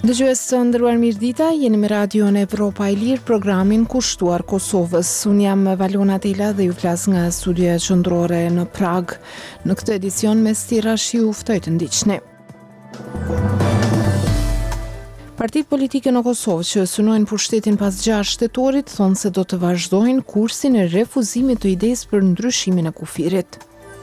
Dëgjues të nderuar mirëdita, jeni me radion Evropa e Lirë, programin kushtuar Kosovës. Unë jam Valona Tela dhe ju flas nga studioja qendrore në Prag. Në këtë edicion mes tirash ju ftoj të ndiqni. Partitë politike në Kosovë që synojnë pushtetin pas 6 shtetorit thonë se do të vazhdojnë kursin e refuzimit të idesë për ndryshimin e kufirit.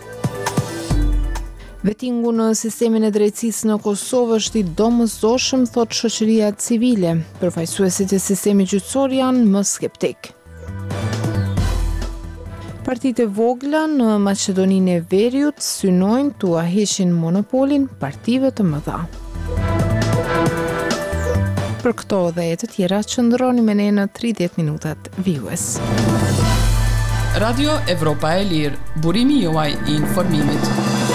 Vetingu në sistemin e drejtësisë në Kosovë është i domosdoshëm, thot shoqëria civile. Përfaqësuesit e sistemit gjyqësor janë më skeptik. Partitë e vogla në Maqedoninë e Veriut synojnë t'u heqin monopolin partive të mëdha. Për këto dhe të tjera qëndroni me ne në 30 minutat vijues. Radio Evropa e Lirë, burimi juaj i informimit.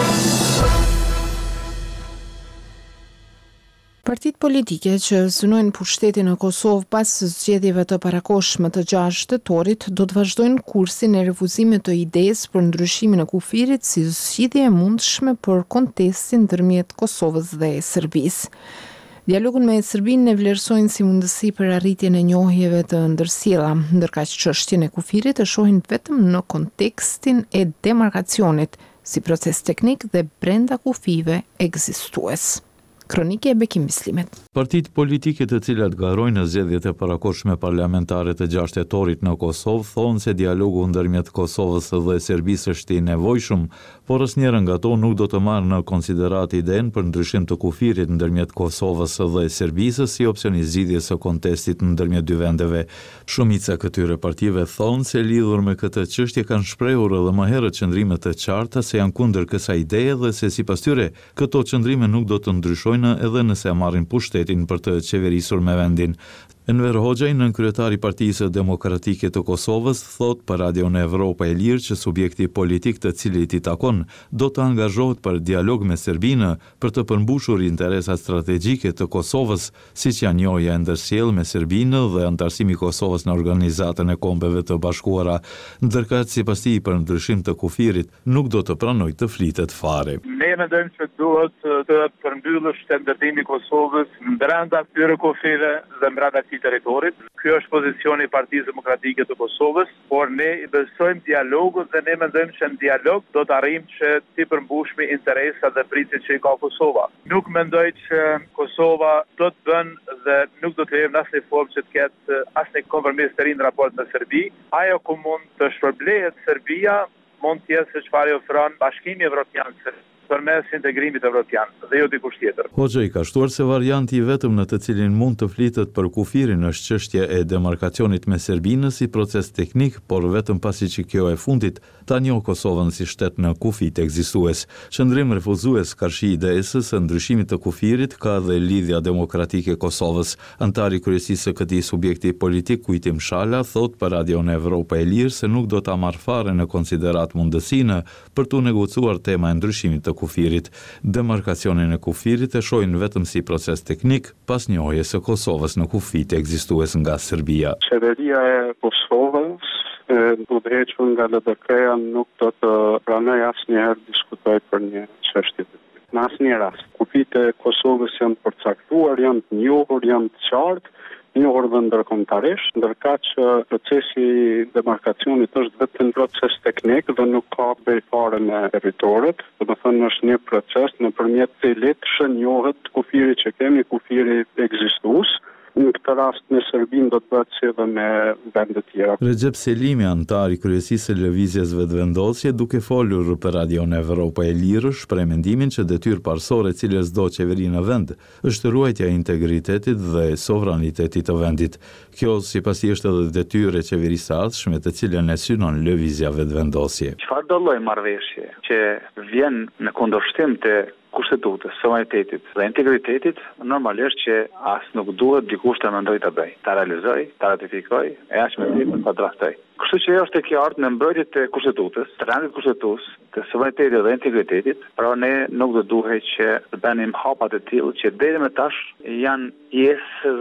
Partitë politike që synojnë pushtetin në Kosovë pas zgjedhjeve të parakohshme të 6 shtetorit do të vazhdojnë kursin e refuzimit të idesë për ndryshimin e kufirit si zgjidhje e mundshme për kontestin ndërmjet Kosovës dhe Serbisë. Dialogun me Serbinë e vlerësojnë si mundësi për arritjen e njohjeve të ndërsjella, ndërkaq çështjen e kufirit e shohin vetëm në kontekstin e demarkacionit, si proces teknik dhe brenda kufive ekzistues. Kronike e Bekim Bislimet. Partitë politike të cilat garojnë në zgjedhjet e parakohshme parlamentare të 6 shtetorit në Kosovë thonë se dialogu ndërmjet Kosovës dhe Serbisë është i nevojshëm, por asnjëra nga ato nuk do të marrë në konsiderat idenë për ndryshim të kufirit ndërmjet Kosovës dhe Serbisë si opsion i zgjidhjes së kontestit ndërmjet dy vendeve. Shumica këtyre partive thonë se lidhur me këtë çështje kanë shprehur edhe më herët qëndrime të qarta se janë kundër kësaj ideje dhe se sipas tyre këto qëndrime nuk do të ndryshojnë edhe nëse marrin pushtetin për të qeverisur me vendin. Enver Hoxha, nënkryetari i Partisë Demokratike të Kosovës, thot për Radion Evropa e Lirë që subjekti politik të cilit i takon do të angazhohet për dialog me Serbinë për të përmbushur interesat strategjike të Kosovës, siç janë njohja e ndërsjellë me Serbinë dhe antarësimi i Kosovës në Organizatën e Kombeve të Bashkuara, ndërkaq sipas tij për ndryshim të kufirit nuk do të pranojë të flitet fare. Ne mendojmë se duhet të përmbyllësh shëndetimi i Kosovës brenda këtyre kufive dhe brenda këtij territorit. Ky është pozicioni i Partisë Demokratike të Kosovës, por ne i besojmë dialogut dhe ne mendojmë që në dialog do të arrijmë që të përmbushmi interesat dhe pritjet që i ka Kosova. Nuk mendoj që Kosova do të bën dhe nuk do të lejojmë në asnjë formë që të ketë asnjë kompromis të ri në raport me Serbi. Ajo ku mund të shpërblehet Serbia mund të jetë se çfarë ofron Bashkimi Evropian përmes integrimit evropian dhe jo dikush tjetër. Hoxha i ka shtuar se varianti i vetëm në të cilin mund të flitet për kufirin është çështja e demarkacionit me Serbinë si proces teknik, por vetëm pasi që kjo e fundit ta njohë Kosovën si shtet në kufit ekzistues. Qëndrim refuzues karshi idesë së ndryshimit të kufirit ka dhe Lidhja Demokratike e Kosovës. Antari kryesisë së këtij subjekti politik Kujtim Shala thot për Radion Evropa e Lirë se nuk do ta marrë fare në konsiderat mundësinë për të negociuar tema e ndryshimit të kufirit. Demarkacionin e kufirit e shohin vetëm si proces teknik pas njohjes së Kosovës në kufit ekzistues nga Serbia. Qeveria e Kosovës udhëhequr nga LDK-ja nuk do të pranoj asnjëherë diskutoj për një çështje të tillë. Në asnjë rast. Kufit e Kosovës janë përcaktuar, janë të njohur, janë të qartë, njohur dhe ndërkombëtarisht, ndërkaq që procesi i demarkacionit është vetëm proces teknik dhe nuk ka bëj fare me territoret, domethënë është një proces nëpërmjet të cilit shënjohet kufiri që kemi, kufiri ekzistues. Në këtë rast me Serbinë do të bëhet si edhe me vende tjera. Recep Selimi, antar i kryesisë së lëvizjes vetëvendosje, duke folur për Radion Evropa e Lirë, shpreh mendimin që detyrë parsorë e cilës do qeveri në vend është ruajtja e integritetit dhe sovranitetit të vendit. Kjo sipas tij është edhe detyrë e qeverisë së ardhshme të cilën e synon lëvizja vetëvendosje. Çfarë do lloj marrëveshje që vjen në kundërshtim të kushtetutës, sovranitetit dhe integritetit, normalisht që as nuk duhet dikush të mendoj të bëj, ta realizoj, ta ratifikoj, e aq më tepër ta draftoj. Kështu që është e kjo ardhë në mbrojtjet të kushtetutës, të randit kushtetues, të sovranitetit dhe integritetit, pra ne nuk do duhet që të bënim hapat e tillë që deri më tash janë pjesëza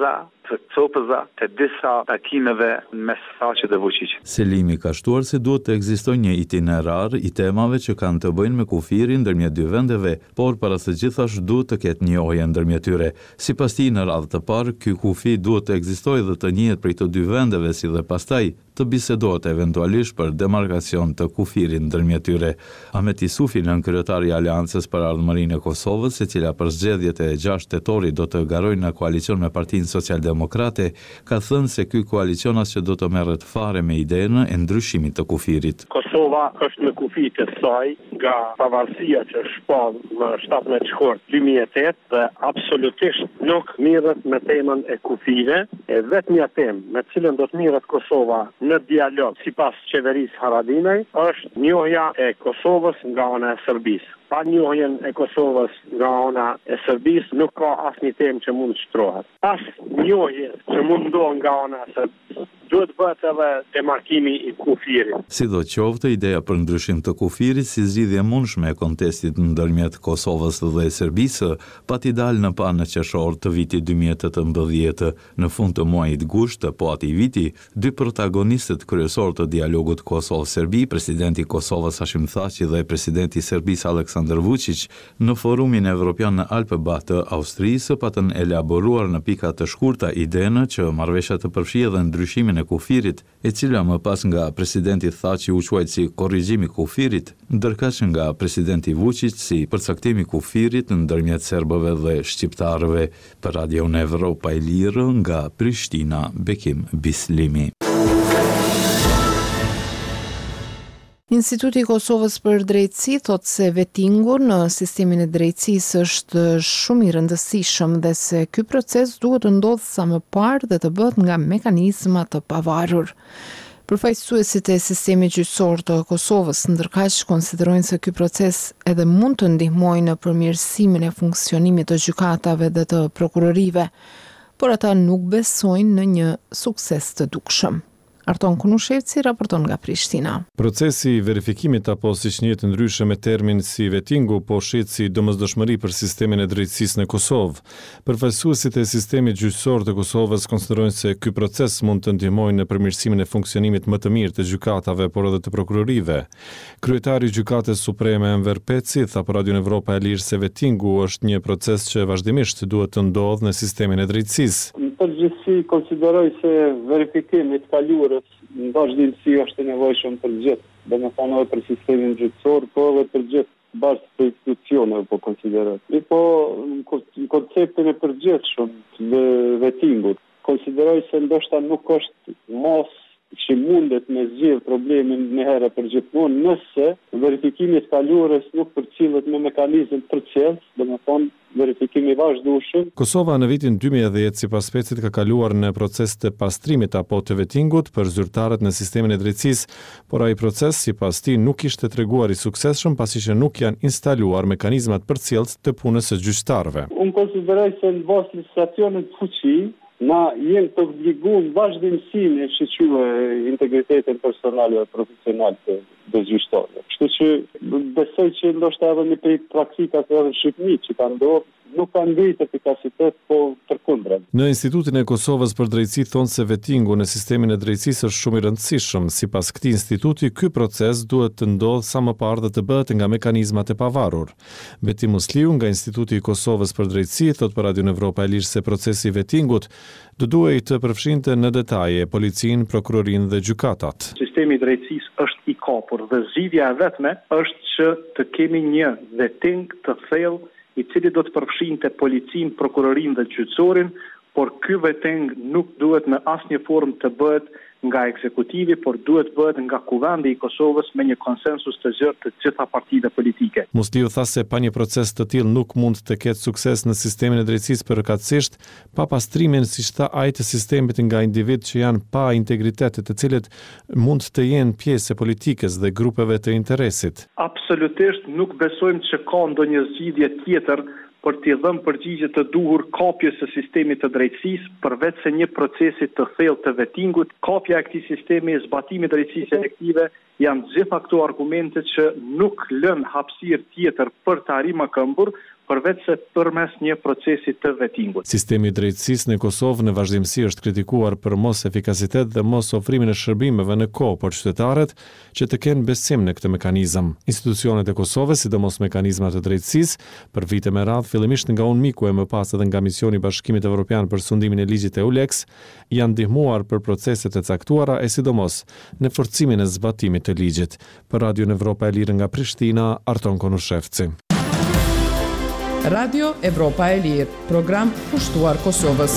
të copëza të disa takimeve mes Thaçit dhe Vučićit. Selimi ka shtuar se duhet të ekzistojë një itinerar i temave që kanë të bëjnë me kufirin ndërmjet dy vendeve, por para së gjithash duhet të ketë njohje ndërmjet tyre. Sipas tij, në radhë të parë, ky kufi duhet të ekzistojë dhe të njihet prej të dy vendeve, si dhe pastaj të bisedohet eventualisht për demarkacion të kufirit ndërmjet tyre. Ahmet Isufi, nënkryetari i Aleancës për Ardhmërinë e Kosovës, e cila për zgjedhjet e 6 tetorit do të garojnë në koalicion me Partinë Socialdemokrate, ka thënë se ky koalicion as që do të merret fare me idenë e ndryshimit të kufirit. Kosova është në kufi të saj nga pavarësia që shpall në 17 shkurt 2008 dhe absolutisht nuk mirret me temën e kufive, e vetmja temë me cilën do të mirret Kosova në dialog sipas qeverisë Haradinaj është njohja e Kosovës nga ana e Serbisë. Pa njohjen e Kosovës nga ana e Serbisë nuk ka asnjë temë që mund të shtrohet. Pas njohjes që mund ndohet nga ana e Serbisë, duhet bëhet edhe demarkimi i kufirit. Sidoqoftë, ideja për ndryshim të kufirit si zgjidhje mundshme e kontestit ndërmjet Kosovës dhe Serbisë pati dalë në pa në qershor të vitit 2018. Në fund të muajit gusht po atij viti, dy protagonistët kryesor të dialogut Kosovë-Serbi, presidenti i Kosovës Hashim Thaçi dhe presidenti i Serbisë Aleksandar Vučić, në forumin evropian në Alpebah të Austrisë patën elaboruar në pika të shkurta idenë që marrëveshja të përfshijë edhe ndryshimin e kufirit, e cila më pas nga presidenti Thaçi u quajt si korrigjimi i kufirit, ndërkaq nga presidenti Vučić si përcaktimi i kufirit ndërmjet serbëve dhe shqiptarëve. Për Radion Evropa e Lirë nga Prishtina, Bekim Bislimi. Instituti i Kosovës për Drejtësi thot se vettingu në sistemin e drejtësisë është shumë i rëndësishëm dhe se ky proces duhet të ndodhë sa më parë dhe të bëhet nga mekanizma të pavarur. Përfaqësuesit e sistemit gjyqësor të Kosovës ndërkaq konsiderojnë se ky proces edhe mund të ndihmojë në përmirësimin e funksionimit të gjykatave dhe të prokurorive, por ata nuk besojnë në një sukses të dukshëm. Arton Kunushevci raporton nga Prishtina. Procesi i verifikimit apo siç njihet ndryshe me termin si vettingu po shihet si domosdoshmëri për sistemin e drejtësisë në Kosovë. Përfaqësuesit e sistemit gjyqësor të Kosovës konsiderojnë se ky proces mund të ndihmojë në përmirësimin e funksionimit më të mirë të gjykatave, por edhe të prokurorive. Kryetari i Gjykatës Supreme Enver Peci tha për Radion Evropa e Lirë se vettingu është një proces që vazhdimisht duhet të ndodhë në sistemin e drejtësisë. Përgjithësi konsideroj se verifikimi i kaluarës në vazhdimsi është i nevojshëm për gjithë, domethënë edhe për sistemin gjyqësor, po edhe për gjithë bazë të institucioneve po konsideroj. Po në konceptin e përgjithshëm të vettingut, konsideroj se ndoshta nuk është mos që mundet me zgjidh problemin një herë për gjithmonë nëse verifikimi i kaluarës nuk përcillet me mekanizëm përcjellës, domethënë verifikimi vazhdueshëm. Kosova në vitin 2010 sipas Pecit ka kaluar në proces të pastrimit apo të vettingut për zyrtarët në sistemin e drejtësisë, por ai proces sipas tij nuk ishte treguar i suksesshëm pasi që nuk janë instaluar mekanizmat përcjellës të punës së gjyqtarëve. Unë konsideroj se në bazë të legislacionit fuqi na jemi të obliguar vazhdimësi në shqyrtime integritetin personal dhe profesional të gjyqtarëve. Kështu që besoj që ndoshta edhe në praktikat edhe në Shqipëri që kanë ndodhur nuk kanë ngritur efikasitet, po përkundër. Në Institutin e Kosovës për Drejtësi thonë se vettingu në sistemin e drejtësisë është shumë i rëndësishëm. Sipas këtij instituti, ky proces duhet të ndodhë sa më parë dhe të bëhet nga mekanizmat e pavarur. Beti Musliu nga Instituti i Kosovës për Drejtësi thot për Radion Evropa e Lirë se procesi i vettingut do duhej të përfshinte në detaje policinë, prokurorinë dhe gjykatat. Sistemi i drejtësisë është i kapur dhe zgjidhja e vetme është që të kemi një vetting të thellë i cili do të përfshinte policinë, prokurorinë dhe gjyqësorin, por ky vetting nuk duhet në asnjë formë të bëhet nga ekzekutivi, por duhet bëhet nga Kuvendi i Kosovës me një konsensus të gjerë të gjitha partive politike. Musliu tha se pa një proces të tillë nuk mund të ketë sukses në sistemin e drejtësisë përkatësisht, pa pastrimin siç tha ai të sistemit nga individ që janë pa integritet, të cilët mund të jenë pjesë e politikës dhe grupeve të interesit. Absolutisht nuk besojmë që ka ndonjë zgjidhje tjetër për t'i dhënë përgjigje të duhur kapjes së sistemit të drejtësisë, përveç se një procesi të thellë të vettingut. Kapja e këtij sistemi, zbatimi i drejtësisë elektive janë gjitha këto argumente që nuk lën hapësirë tjetër për të arritur më këmbur, përveç se përmes një procesi të vettingut. Sistemi i drejtësisë në Kosovë në vazhdimsi është kritikuar për mos efikasitet dhe mos ofrimin e shërbimeve në kohë për qytetarët që të kenë besim në këtë mekanizëm. Institucionet e Kosovës, sidomos mekanizmat e drejtësisë, për vite me radhë, fillimisht nga UNMIK e më pas edhe nga Misioni i Bashkimit Evropian për sundimin e ligjit EULEX, janë ndihmuar për proceset e caktuara e sidomos në forcimin e zbatimit të ligjit. Për Radio Evropa e Lirë nga Prishtina, Arton Konushevci. Radio Evropa e Lirë, program pushtuar Kosovës.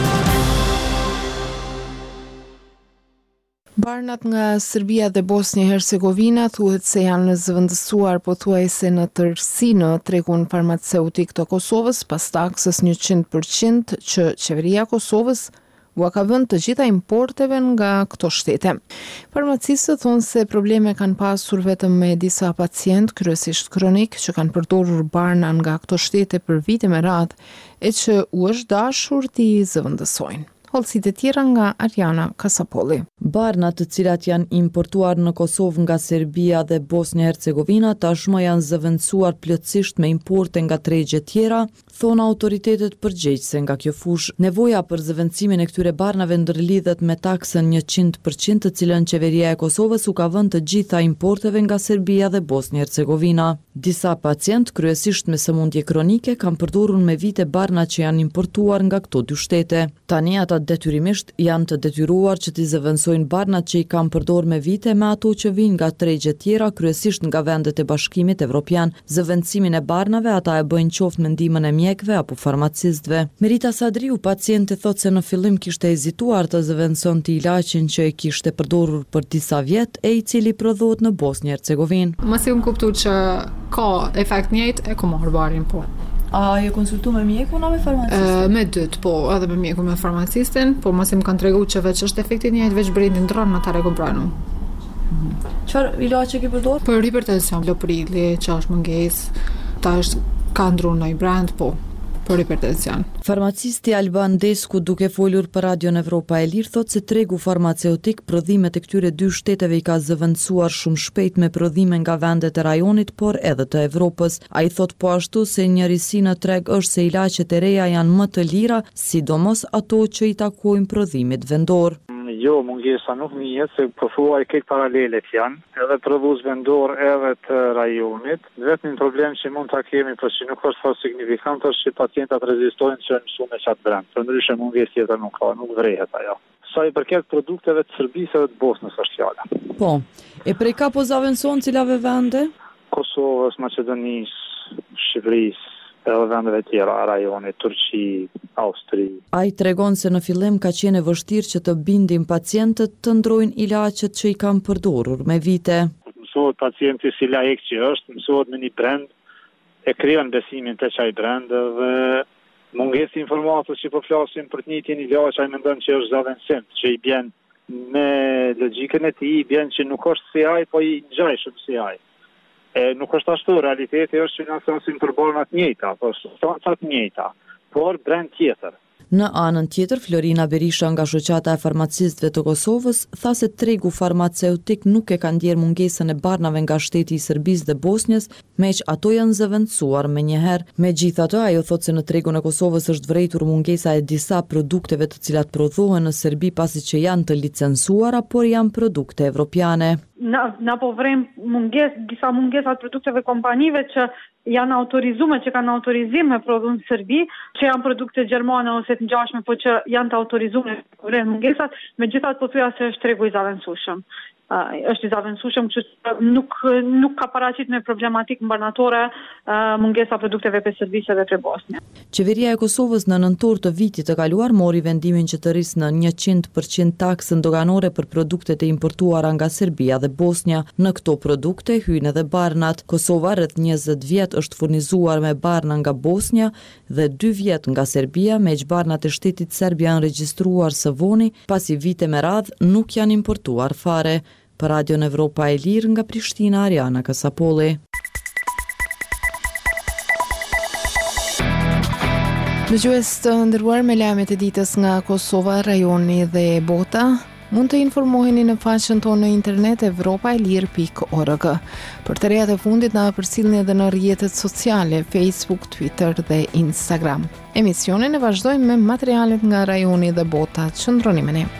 Barnat nga Serbia dhe Bosnia-Hercegovina thuhet se janë zëvendësuar pothuajse në tërësi në tregun farmaceutik të Kosovës pas taksës 100% që qeveria e Kosovës u ka vënë të gjitha importeve nga këto shtete. Farmacistët thonë se probleme kanë pasur vetëm me disa pacient, kryesisht kronik, që kanë përdorur barna nga këto shtete për vite me radhë e që u është dashur t'i zëvendësojnë. Hollësit e tjera nga Ariana Kasapolli. Barnat të cilat janë importuar në Kosovë nga Serbia dhe Bosnia-Hercegovina tashmë janë zëvendësuar plotësisht me importe nga tregje tjera, thonë autoritetet përgjegjëse nga kjo fushë. Nevoja për zëvendësimin e këtyre barnave ndërlidhet me taksën 100% të cilën qeveria e Kosovës u ka vënë të gjitha importeve nga Serbia dhe Bosnia-Hercegovina. Disa pacient, kryesisht me sëmundje kronike, kanë përdorur me vite barna që janë importuar nga këto dy shtete. Tani ata detyrimisht janë të detyruar që t'i zëvendësojnë barnat që i kanë përdorur me vite me ato që vijnë nga tregje tjera, kryesisht nga vendet e Bashkimit Evropian. Zëvendësimin e barnave ata e bëjnë qoftë me ndihmën e mjekëve apo farmacistëve. Merita Sadriu, paciente, thotë se në fillim kishte hezituar të zëvendësonte ilaçin që e kishte përdorur për disa vjet e i cili prodhohet në Bosnjë-Hercegovinë. Mos i kuptoj që ka efekt njëjtë e ku marr barin po. A je konsultu me mjekun a me farmacistin? Me dytë, po, edhe me mjekun me farmacistin, po mos i më kanë tregu që veç është efekti njëjtë, veç brendin dronë në ta rekompranu. Çfarë ilaçe ke përdorur? Për hipertension, Loprili, që është mungesë, ta është ka ndru në i brand, po, për hipertension. Farmacisti Alban Desku, duke folur për Radio Evropa e Lirë, thotë se tregu farmaceutik prodhimet e këtyre dy shteteve i ka zëvendësuar shumë shpejt me prodhime nga vendet e rajonit, por edhe të Evropës. Ai thotë po ashtu se njërisi në treg është se ilaqet e reja janë më të lira, sidomos ato që i takojnë prodhimit vendor. Jo, mungesa nuk njihet se përthuaj këtë paralelet janë, edhe prodhues vendor edhe të rajonit. Vetëm problem që mund ta kemi, por që nuk është fort signifikant, është që pacientat rezistojnë që në shumë e qatë brend. Përndryshe mungesë tjetër nuk ka, nuk vrehet ajo. Sa i përket produkteve të Serbisë edhe të Bosnës është fjala. Po, e prej ka po zavendëson cilave vende? Kosovës, Maqedonisë, Shqipërisë, edhe vendeve tjera, rajonit, Turqi, Austri. Ai tregon se në fillim ka qenë vështirë që të bindin pacientët të ndrojnë ilaqet që i kanë përdorur me vite. Mësohet pacienti si laik që është, mësohet me një brend, e krijon besimin te çaj brend dhe mungesë informatës që po flasim për të njëjtin ilaç, ai mendon që është zavendësim, që i bën me logjikën e tij, i bën që nuk është si ai, po i ngjajshëm si ai. Nuk është ashtu, realiteti është që na flasim për barna të njëjta, po substanca të njëjta, por brand tjetër. Në anën tjetër, Florina Berisha nga shoqata e farmacistëve të Kosovës tha se tregu farmaceutik nuk e ka ndjerë mungesën e barnave nga shteti i Serbisë dhe Bosnjës, meq ato janë zëvendësuar menjëherë. Megjithatë, ajo thotë se në tregun e Kosovës është vërejtur mungesa e disa produkteve të cilat prodhohen në Serbi pasi që janë të licencuara, por janë produkte evropiane. Na po vrem disa mungesa të produkteve kompanive që janë autorizuar, që kanë autorizim me prodhu në Serbi, që janë produkte gjermane ose të ngjashme, po që janë të autorizuar me vrem mungesat, megjithatë po thuja se është tregu i zavendësueshëm. Është i zavendësueshëm që nuk ka paraqit me problematik mbarnatore mungesa produkteve për Serbisë dhe për Bosnjë. Qeveria e Kosovës në nëntor të vitit të kaluar mori vendimin që të rrisë në 100% taksën doganore për produktet e importuara nga Serbia dhe Bosnja. Në këto produkte hyn edhe barnat. Kosova rreth 20 vjet është furnizuar me barna nga Bosnja dhe 2 vjet nga Serbia, meq barnat e shtetit serb janë regjistruar së voni, pasi vite me radh nuk janë importuar fare. Për Radio Evropa e Lirë nga Prishtina, Ariana Kasapolli. Dëgjues të ndërruar, me lajmet e ditës nga Kosova, rajoni dhe bota, Mund të informoheni në faqen tonë në internet evropaelir.org. Për të rejat e fundit na përcillni edhe në rrjetet sociale, Facebook, Twitter dhe Instagram. Emisionin e vazhdojmë me materialet nga rajoni dhe bota. Qëndroni me ne.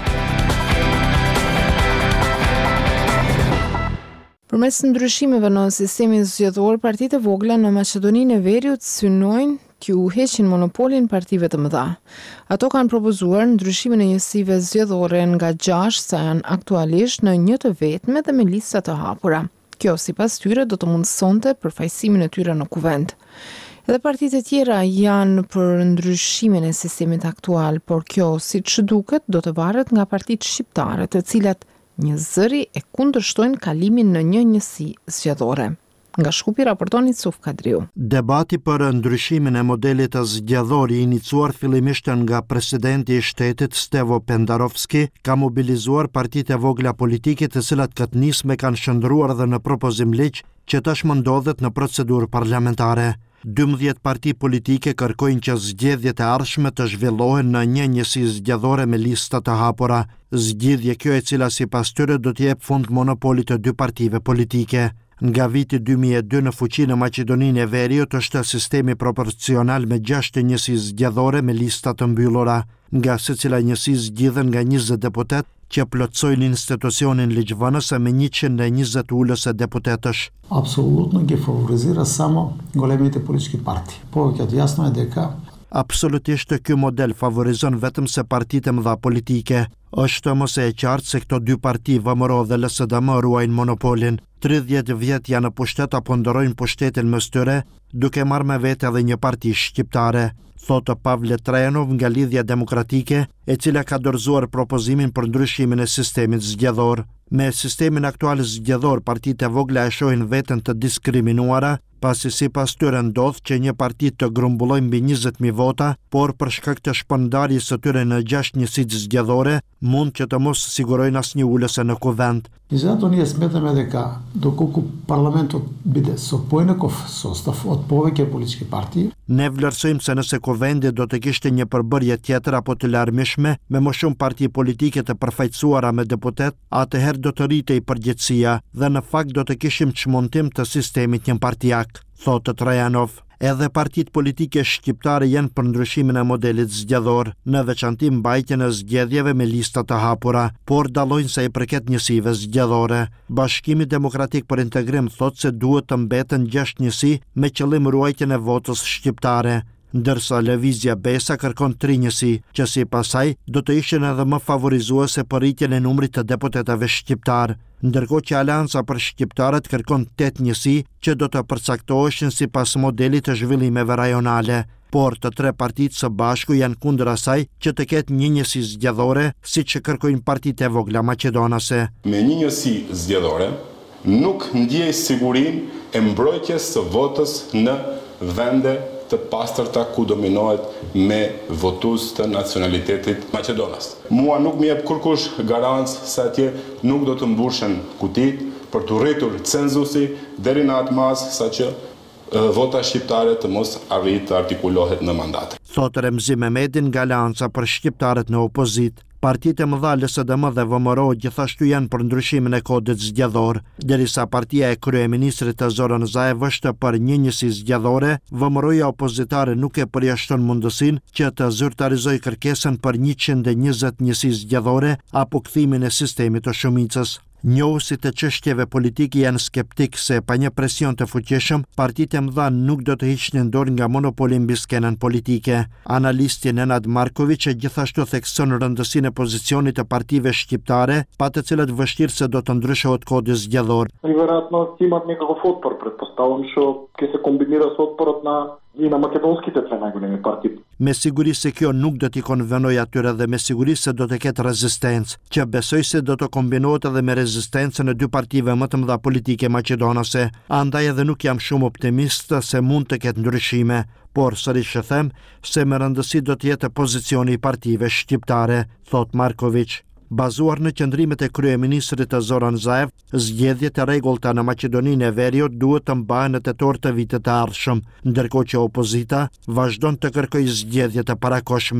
Përmes ndryshimeve në sistemin zgjedhor, partitë e vogla në Maqedoninë e Veriut synojnë t'ju heqin monopolin partive të mëdha. Ato kanë propozuar ndryshimin e njësive zgjedhore nga 6 sa janë aktualisht në një të vetme dhe me lista të hapura. Kjo sipas tyre do të mundësonte përfaqësimin e tyre në kuvend. Edhe partitë e tjera janë për ndryshimin e sistemit aktual, por kjo, siç duket, do të varet nga partitë shqiptare, të cilat një zëri e kundërshtojnë kalimin në një njësi zgjedhore. Nga Shkupi raporton Icuf Kadriu. Debati për ndryshimin e modelit të zgjedhor i iniciuar fillimisht nga presidenti i shtetit Stevo Pendarovski ka mobilizuar partitë e vogla politike të cilat këtë nisme kanë shndruar dhe në propozim ligj që tashmë ndodhet në procedurë parlamentare. 12 parti politike kërkojnë që zgjedhjet e ardhshme të zhvillohen në një njësi zgjedhore me lista të hapura. Zgjedhje kjo e cila sipas tyre do të jep fund monopolit të dy partive politike. Nga viti 2002 në fuqi në Maqedoninë e Veriut është sistemi proporcional me 6 njësi zgjedhore me lista të mbyllura, nga secila njësi zgjidhen nga 20 deputet që plotësojnë institucionin ligjvënës me 120 ulës e deputetësh. Apsolutno ги фаворизира само големите политички партии. Повеќе јасно е дека Absolutisht ky model favorizon vetëm se partitë e mëdha politike. Është mos e qartë se këto dy parti, VMRO dhe LSDM, ruajnë monopolin. 30 vjet janë në pushtet apo ndërojnë pushtetin mes tyre, duke marrë me vete edhe një parti shqiptare, thotë Pavle Trajanov nga Lidhja Demokratike, e cila ka dorëzuar propozimin për ndryshimin e sistemit zgjedhor. Me sistemin aktual zgjedhor, partitë e vogla e shohin veten të diskriminuara, pasi sipas tyre ndodh që një parti të grumbullojë mbi 20.000 vota, por për shkak të shpërndarjes së tyre në 6 njësitë zgjedhore, mund që të mos sigurojnë asnjë ulëse në kuvend. И затоа ние сметаме дека доколку парламентот биде со поинаков состав од повеќе политички партии, ne vlerësojmë se nëse kuvendi do të kishte një përbërje tjetër apo të larmishme me më shumë parti politike të përfaqësuara me deputet, atëherë do të rritej përgjegjësia dhe në fakt do të kishim çmontim të sistemit njëpartijak, thotë Trajanov. Edhe partitë politike shqiptare janë për ndryshimin e modelit zgjedhor, në veçanti mbajtjen e zgjedhjeve me lista të hapura, por dallojnë sa i përket njësive zgjedhore. Bashkimi Demokratik për Integrim thotë se duhet të mbeten 6 njësi me qëllim ruajtjen e votës shqiptare, ndërsa Lëvizja Besa kërkon 3 njësi, që sipas saj do të ishin edhe më favorizuese për rritjen e numrit të deputetëve shqiptar, ndërkohë që Alanca për shqiptarët kërkon 8 njësi që do të përcaktoheshin sipas modelit të zhvillimeve rajonale, por të tre partitë së bashku janë kundër asaj që të ketë një njësi zgjedhore, siç kërkojnë partitë e vogla maqedonase. Me një njësi zgjedhore nuk ndjej sigurinë e mbrojtjes së votës në vende të pastërta ku dominohet me votues të nacionalitetit Maqedonas. Mua nuk më jep kurkush garancë se atje nuk do të mbushen kutit për të rritur cenzusi deri në atë mas saqë vota shqiptare të mos arrijë të artikulohet në mandate. Thotë Remzi Mehmeti nga Alanca për shqiptarët në opozit. Partitë e mëdha LSDM dhe VMRO gjithashtu janë për ndryshimin e kodit zgjedhor, derisa partia e kryeministrit Zoran Zaev është për një njësi zgjedhore, VMRO-ja opozitare nuk e përjashton mundësinë që të zyrtarizojë kërkesën për 120 njësi zgjedhore apo kthimin e sistemit të shumicës. Njohusit të çështjeve politike janë skeptik se pa një presion të fuqishëm, partitë e mëdha nuk do të hiqnin dorë nga monopoli mbi skenën politike. Analisti Nenad Marković gjithashtu thekson rëndësinë e pozicionit të partive shqiptare, pa të cilët vështirë se do të ndryshohet kodi zgjedhor. Вероятно имат некаков отпор, предпоставам, што ќе се комбинира со отпорот и на македонските две најголеми партии. Me siguri se kjo nuk do t'i konvenoj atyre dhe me siguri se do të ketë rezistencë, që besoj se do të kombinohet edhe me rezistencën e dy partive më të mëdha politike maqedonase, andaj edhe nuk jam shumë optimist se mund të ketë ndryshime, por sërish e them se me rëndësi do të jetë pozicioni i partive shqiptare, thot Marković. Bazuar në qëndrimet e kryeministrit Zoran Zaev, zgjedhjet e rregullta në Maqedoninë e Veriut duhet të mbahen në tetor të vitit të ardhshëm, ndërkohë që opozita vazhdon të kërkojë zgjedhje të parakohshme.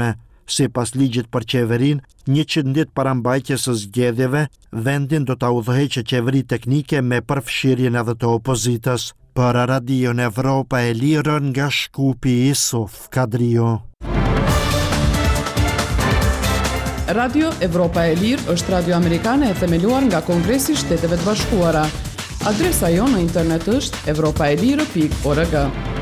Sipas ligjit për qeverinë, 100 ditë para mbajtjes së zgjedhjeve, vendin do ta udhëheqë qeveri teknike me përfshirjen edhe të opozitës. Për Radion Evropa e Lirë nga Shkupi Isuf Kadrio. Radio Evropa e Lirë është radio amerikane e themeluar nga Kongresi i Shteteve të Bashkuara. Adresa jonë në internet është evropaelire.org.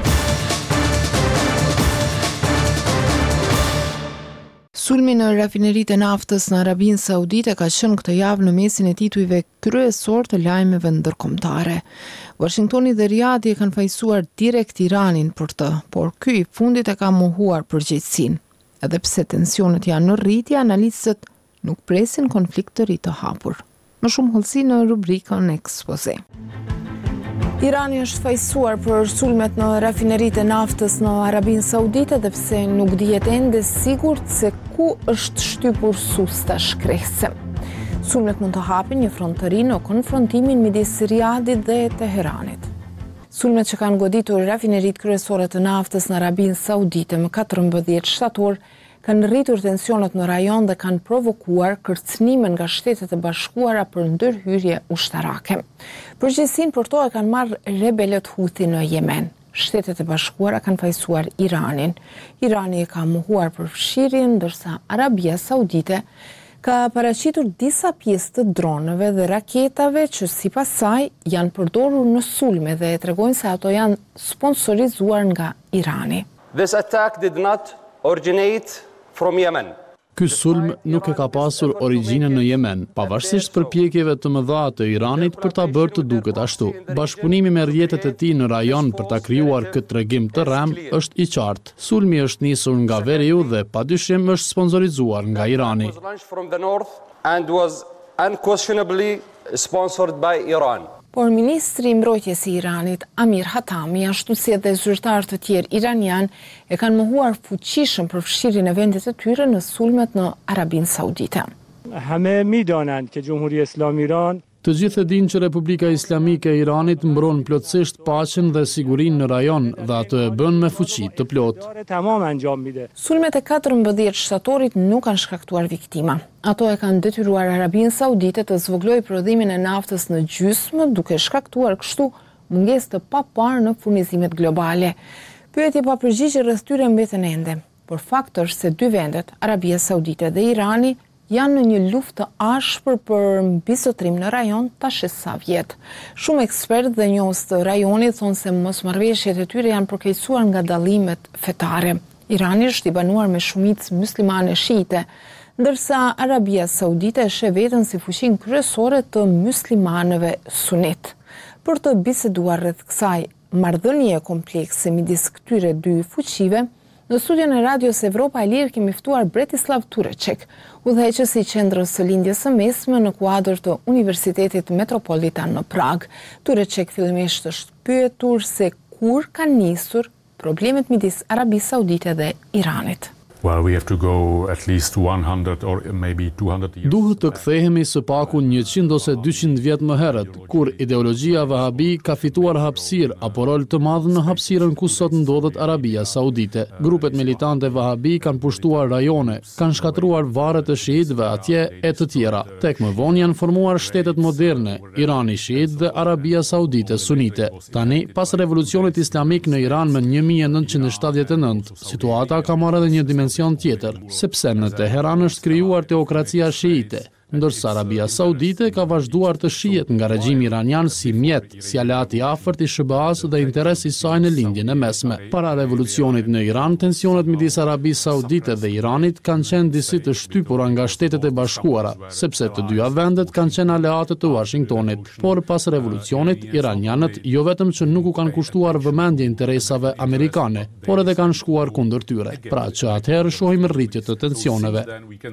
Sulmi në rafineritë e naftës në Arabinë Saudite ka qenë këtë javë në mesin e titujve kryesor të lajmeve ndërkombëtare. Washingtoni dhe Riyadhi e kanë fajsuar direkt Iranin për të, por ky i fundit e ka mohuar përgjegjësinë. Edhe pse tensionet janë në rritje, analistët nuk presin konflikt të ri të hapur. Më shumë hollësi në rubrikën Expose. Irani është fajsuar për sulmet në rafineritë e naftës në Arabinë Saudite, dhe pse nuk dihet ende sigurt se ku është shtypur susta shkrese. Sulmet mund të hapin një front të ri në konfrontimin midis Riyadhit dhe Teheranit. Sulmet që kanë goditur rafineritë kryesore të naftës në Arabinë Saudite më 14 shtator kanë rritur tensionet në rajon dhe kanë provokuar kërcënime nga Shtetet e Bashkuara për ndërhyrje ushtarake. Përgjegjësinë për to e kanë marrë rebelët Houthi në Yemen. Shtetet e Bashkuara kanë fajsuar Iranin. Irani e ka mohuar përfshirjen, ndërsa Arabia Saudite ka paraqitur disa pjesë të dronëve dhe raketave që sipas saj janë përdorur në sulme dhe tregojnë se ato janë sponsorizuar nga Irani. This attack did not originate from Yemen. Ky sulm nuk e ka pasur origjinën në Yemen, pavarësisht përpjekjeve të mëdha të Iranit për ta bërë të duket ashtu. Bashkëpunimi me rrjetet e tij në rajon për ta krijuar këtë tregim të rrem është i qartë. Sulmi është nisur nga veriu dhe padyshim është sponsorizuar nga Irani. From the north and was unquestionably sponsored by Iran. Por ministri i mbrojtjes i Iranit, Amir Hatami, ashtu si edhe zyrtarë të tjerë iranian, e kanë mohuar fuqishëm përfshirjen e vendit të tyre në sulmet në Arabinë Saudite. Të gjithë e dinë që Republika Islamike e Iranit mbron plotësisht paqen dhe sigurinë në rajon dhe atë e bën me fuqi të plotë. Sulmet e 14 shtatorit nuk kanë shkaktuar viktima. Ato e kanë detyruar Arabinë Saudite të zvogëlojë prodhimin e naftës në gjysmë, duke shkaktuar kështu mungesë të paparë në furnizimet globale. Pyetje pa përgjigje rreth tyre mbeten ende, por fakti është se dy vendet, Arabia Saudite dhe Irani, janë në një luftë të ashpër për mbizotrim në rajon tash sa vjet. Shumë ekspertë dhe njohës të rajonit thonë se mosmarrëveshjet e tyre janë përkeqësuar nga dallimet fetare. Irani është i banuar me shumicë muslimane shiite, ndërsa Arabia Saudite e sheh veten si fuqinë kryesore të muslimanëve sunit. Për të biseduar rreth kësaj marrëdhënie komplekse midis këtyre dy fuqive, në studion e Radios Evropa e Lirë kemi ftuar Bretislav Tureçek, udhëheqës i qendrës së lindjes së mesme në kuadër të Universitetit Metropolitan në Prag. Tureçek fillimisht është pyetur se kur kanë nisur problemet midis Arabisë Saudite dhe Iranit. Well, we have to go at least 100 or maybe 200 years. Duhet të kthehemi së paku 100 ose 200 vjet më herët, kur ideologjia Vahabi ka fituar hapësirë apo rol të madh në hapësirën ku sot ndodhet Arabia Saudite. Grupet militante Vahabi kanë pushtuar rajone, kanë shkatruar varret e shiitëve atje e të tjera. Tek më vonë janë formuar shtetet moderne, Irani shiit dhe Arabia Saudite sunite. Tani, pas revolucionit islamik në Iran në 1979, situata ka marrë edhe një dimension tjetër, sepse në Teheran është krijuar teokracia shiite, ndërsa Arabia Saudite ka vazhduar të shihet nga regjimi iranian si mjet, si aleat i afërt i SBA-s dhe interes i saj në lindjen e mesme. Para revolucionit në Iran, tensionet midis Arabisë Saudite dhe Iranit kanë qenë disi të shtypura nga Shtetet e Bashkuara, sepse të dyja vendet kanë qenë aleate të Washingtonit. Por pas revolucionit, iranianët jo vetëm që nuk u kanë kushtuar vëmendje interesave amerikane, por edhe kanë shkuar kundër tyre. Pra që atëherë shohim rritje të tensioneve.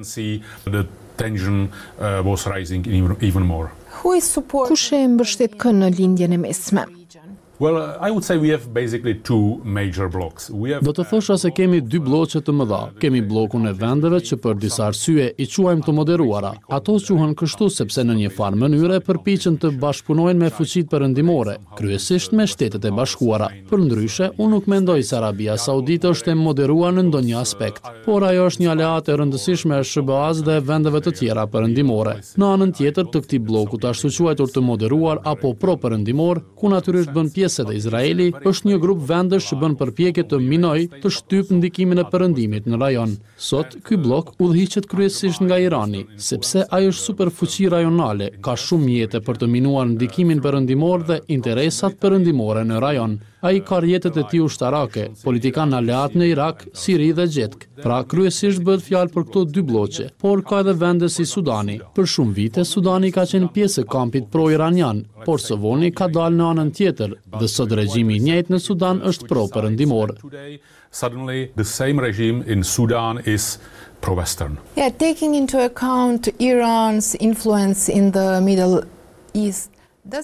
Tension was rising even more. Kush e mbështet kë në lindjen e mesme? Well, I would say we have basically two major blocks. Do të thosha se kemi dy bloqe të mëdha. Kemi bllokun e vendeve që për disa arsye i quajmë të moderuara. Ato quhen kështu sepse në një farë mënyre përpiqen të bashkëpunojnë me fuqitë perëndimore, kryesisht me Shtetet e Bashkuara. Përndryshe, unë nuk mendoj se Arabia Saudite është e moderuar në ndonjë aspekt, por ajo është një aleate e rëndësishme e SBA-s dhe vendeve të tjera perëndimore. Në anën tjetër të këtij bloku të ashtu quajtur të moderuar apo pro-perëndimor, ku natyrisht bën pjesë edhe Izraeli, është një grup vendesh që bën përpjekje të minojë të shtypë ndikimin e perëndimit në rajon. Sot, ky blok udhëhiqet kryesisht nga Irani, sepse ai është superfuqi rajonale, ka shumë mjete për të minuar ndikimin perëndimor dhe interesat perëndimore në rajon. Ai ka rjetet e tij ushtarake, politikan aleat në Irak, Siri dhe Gjetk. Pra kryesisht bëhet fjalë për këto dy bloqe, por ka edhe vende si Sudani. Për shumë vite Sudani ka qenë pjesë e kampit pro-iranian, por së voni ka dalë në anën tjetër dhe sot regjimi i njëjtë në Sudan është pro-perëndimor. Suddenly the same regime in Sudan is pro-Western. Yeah, taking into account Iran's influence in the Middle East,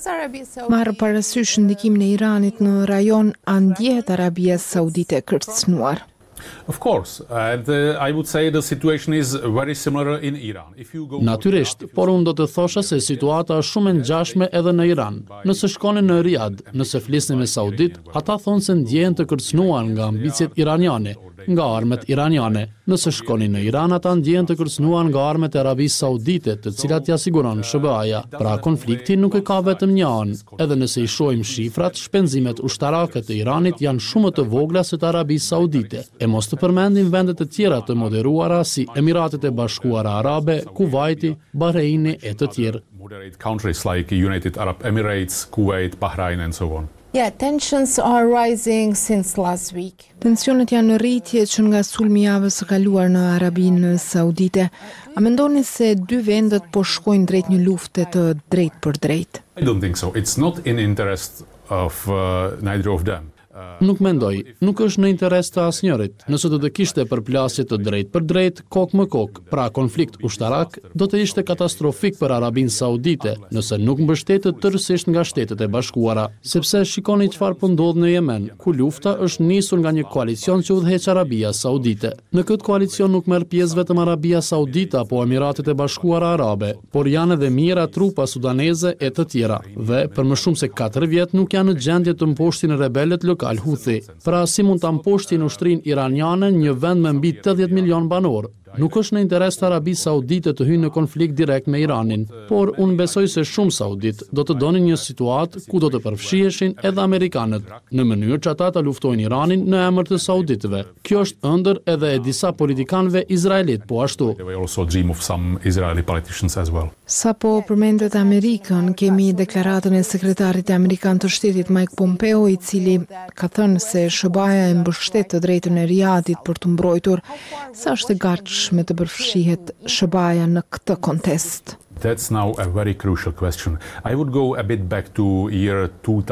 marrë parasysh ndikimin e Iranit në rajon, a ndjehet Arabia Saudite e kërcënuar? Of course, and I would say the situation is very similar in Iran. Natyrisht, por unë do të thosha se situata është shumë e ngjashme edhe në Iran. Nëse shkoni në Riyadh, nëse flisni me saudit, ata thonë se ndjehen të kërcënuar nga ambicjet iraniane, nga armët iraniane. Nëse shkoni në Iran, ata ndjehen të kërcënuar nga armët e Arabisë Saudite, të cilat ja siguron SBA-ja. Pra konflikti nuk e ka vetëm një anë. Edhe nëse i shohim shifrat, shpenzimet ushtarake të Iranit janë shumë të vogla se të Arabisë Saudite. E mos të përmendim vendet e tjera të moderuara si Emiratet e Bashkuara Arabe, Kuwaiti, Bahreini e të tjerë. Moderate countries like United Arab Emirates, Kuwait, Bahrain and so on. Yeah, tensions are rising since last week. Tensionet janë në rritje që nga sulmi javës së kaluar në Arabinë Saudite. A mendoni se dy vendet po shkojnë drejt një lufte të drejt për drejt? I don't think so. It's not in interest of neither of them. Nuk mendoj, nuk është në interes të asnjërit. Nëse do të kishte përplasje të drejt për drejt, kokë më kokë, pra konflikt ushtarak, do të ishte katastrofik për Arabinë Saudite, nëse nuk mbështetet tërësisht nga Shtetet e Bashkuara, sepse shikoni çfarë po ndodh në Yemen, ku lufta është nisur nga një koalicion që udhëheq Arabia Saudite. Në këtë koalicion nuk merr pjesë vetëm Arabia Saudite apo Emiratet e Bashkuara Arabe, por janë edhe mijëra trupa sudaneze e të tjera, dhe për më shumë se 4 vjet nuk janë në gjendje të mposhtin rebelët lokal Houthi. Pra si mund ta mposhtin ushtrinë iraniane një vend me mbi 80 milion banor? Nuk është në interes të Arabisë Saudite të hyjë në konflikt direkt me Iranin, por unë besoj se shumë saudit do të donin një situatë ku do të përfshiheshin edhe amerikanët, në mënyrë që ata të luftojnë Iranin në emër të sauditëve. Kjo është ëndër edhe e disa politikanëve izraelit po ashtu. Sa po përmendet Amerikën, kemi deklaratën e sekretarit amerikan të shtetit Mike Pompeo, i cili ka thënë se SBA-ja e mbështet të drejtën e Riyadit për të mbrojtur. Sa është e gatshme të përfshihet SBA-ja në këtë kontest? That's now a very crucial question. I would go a bit back to year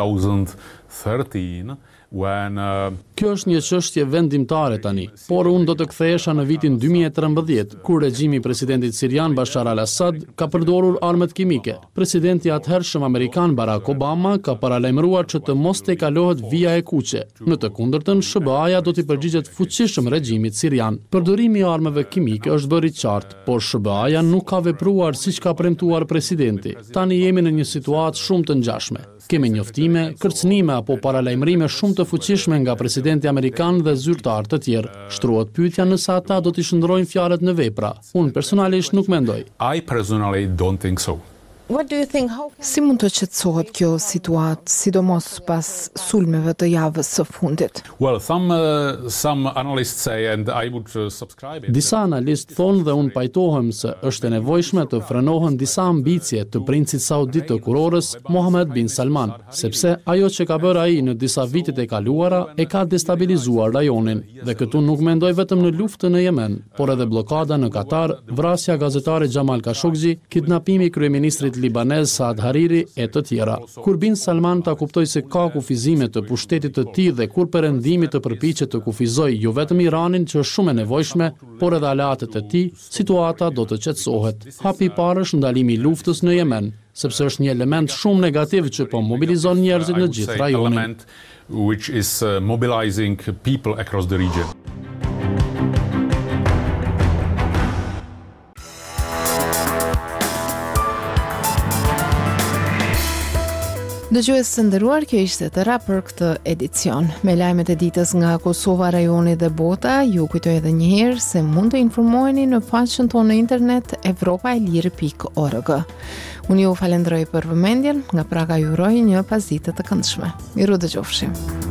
2013 when Kjo është një çështje vendimtare tani, por unë do të kthehesha në vitin 2013, kur regjimi i presidentit sirian Bashar al-Assad ka përdorur armët kimike. Presidenti atëhershëm amerikan Barack Obama ka paralajmëruar që të mos tejkalohet vija e kuqe. Në të kundërtën, SBA-ja do t'i përgjigjet fuqishëm regjimit sirian. Përdorimi i armëve kimike është bërë i qartë, por SBA-ja nuk ka vepruar siç ka premtuar presidenti. Tani jemi në një situatë shumë të ngjashme. Kemi njoftime, kërcënime apo paralajmërime shumë të fuqishme nga presidenti amerikan dhe zyrtar të tjerë. Shtrohet pyetja nëse ata do t'i shndrojnë fjalët në vepra. Unë personalisht nuk mendoj. I personally don't think so. Si mund të qetësohet kjo situatë, sidomos pas sulmeve të javës së fundit? Well, some analysts say, and I would subscribe it. Disa analistë thonë dhe unë pajtohem se është e nevojshme të frenohen disa ambicie të princit saudit të kurorës Mohammed bin Salman, sepse ajo që ka bërë ai në disa vitet e kaluara e ka destabilizuar rajonin, dhe këtu nuk mendoj vetëm në luftën në Yemen, por edhe blokada në Katar, vrasja gazetare Jamal Khashoggi, kidnapimi i kryeministrit libanez Saad Hariri e të tjera. Kur bin Salman ta kuptoi se ka kufizime të pushtetit të tij dhe kur perëndimi të përpiqet të kufizojë jo vetëm Iranin, që është shumë e nevojshme, por edhe aleatët e tij, situata do të qetësohet. Hapi i parë është ndalimi i luftës në Yemen. sepse është një element shumë negativ që po mobilizon njerëzit në gjithë rajonin. Which is mobilizing people across the region. Dëgjues të nderuar, kjo ishte tëra për këtë edicion. Me lajmet e ditës nga Kosova, rajoni dhe bota, ju kujtoj edhe një herë se mund të informoheni në faqen tonë në internet evropaelire.org. Unë ju falenderoj për vëmendjen, nga Praga ju uroj një pasditë të këndshme. Miru dëgjofshim.